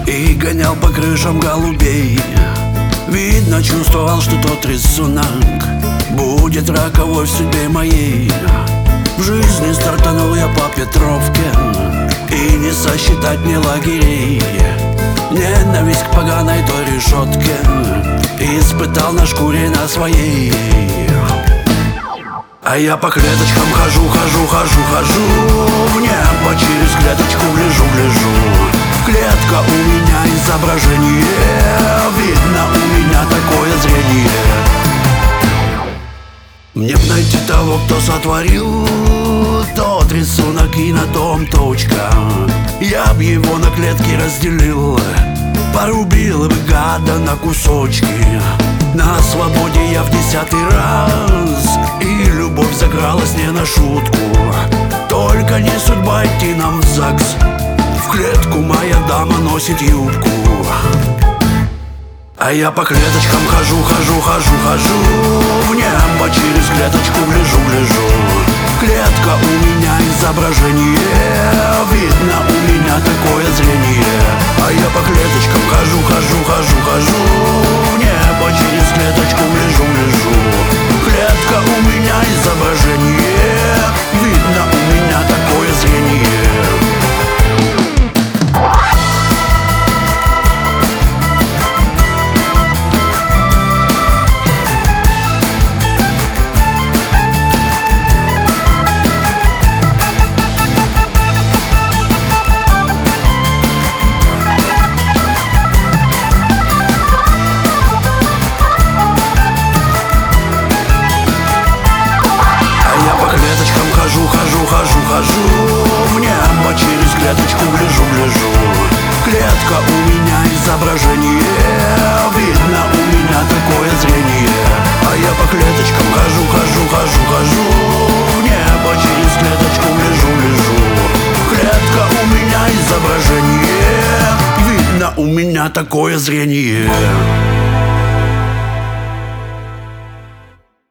и гонял по крышам голубей. Видно, чувствовал, что тот рисунок будет роковой в судьбе моей. В жизни стартанул я по Петровке, и не сосчитать мне лагерей. Ненависть к поганой той решетке испытал на шкуре на своей. А я по клеточкам хожу, в небо через клеточку гляжу. Клетка у меня изображение, видно, у меня такое зрение. Мне б найти того, кто сотворил тот рисунок, и на том точка. Я б его на клетки разделил, порубил бы гада на кусочки. На свободе я в 10-й раз, и любовь закралась не на шутку. Только не судьба идти нам в ЗАГС, в клетку моя дама носит юбку. А я по клеточкам хожу, в небо через клеточку гляжу. Клетка у меня изображение, видно, у меня такое зрение. А я по клеточкам хожу, в небо через клеточку гляжу. Клетка у меня изображение, видно, у меня такое зрение. Хожу, в небо через клеточку гляжу. Клетка у меня изображение, видно, у меня такое зрение. А я по клеточкам хожу, в небо через клеточку гляжу. Клетка у меня изображение, видно, у меня такое зрение.